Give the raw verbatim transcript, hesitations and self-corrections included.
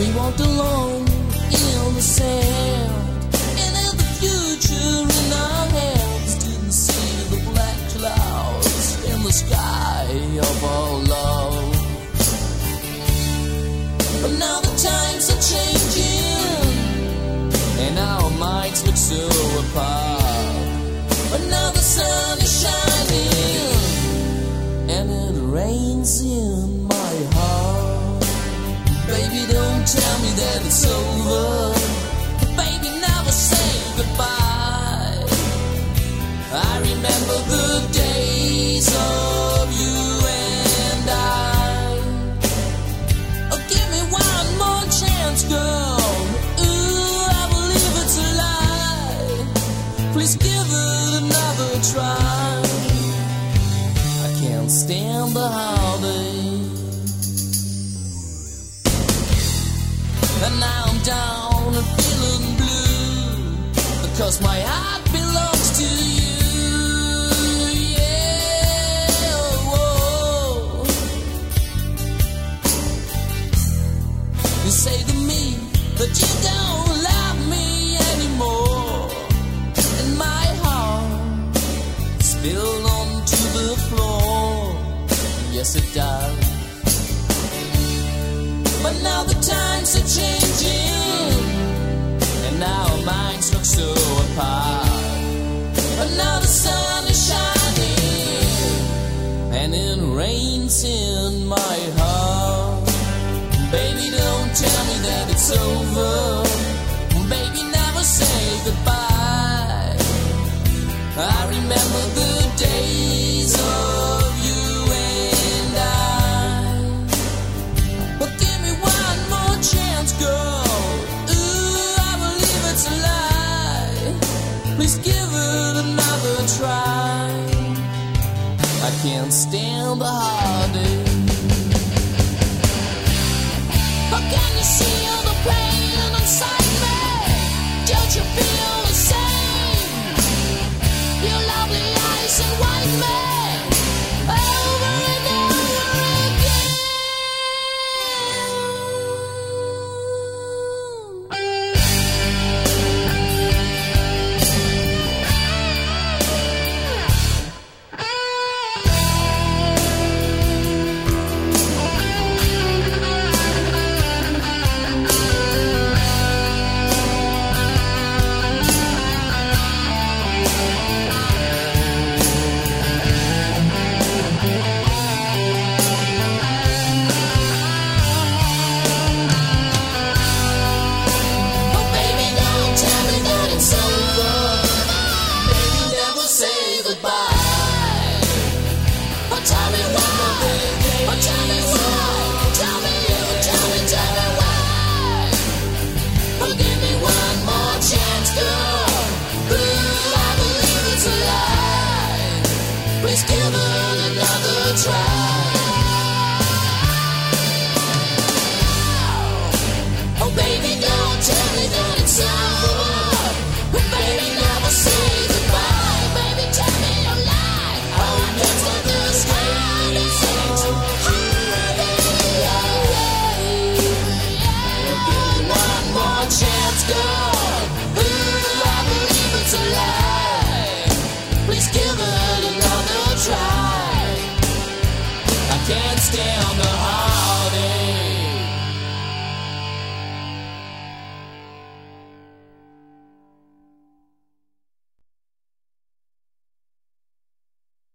We walked alone in the sand, and in the future in our hands. Didn't see the black clouds in the sky of our love. But now the times are changing, and our minds look so apart. But now the sun is shining, and it rains in my heart. Baby, don't tell me that it's over. Baby, never say goodbye. I remember the days of you and I. Oh, give me one more chance, girl. Ooh, I believe it's a lie. Please give it another try. I can't stand the heartache, and now I'm down and feeling blue, because my heart belongs to you. Yeah, whoa. You say to me that you don't love me anymore, and my heart spilled onto the floor. Yes, it does. But now the times are changing, and now our minds look so apart. But now the sun is shining, and it rains in my heart. Baby, don't tell me that it's over. Baby, never say goodbye. I remember the days of you and I. But give me one more chance, girl. Ooh, I believe it's a lie. Please give it another try. I can't stand the heartache. But can you see all the pain inside me? Don't you feel the same? Your lovely eyes invite me over and over again. Oh, baby, don't tell me that it's over. Baby, never say goodbye. Oh, tell me why. Oh, tell me why. Tell me, tell me, tell me why. Oh, give me one more chance, girl. Ooh, I believe it's a lie. Please give it another try.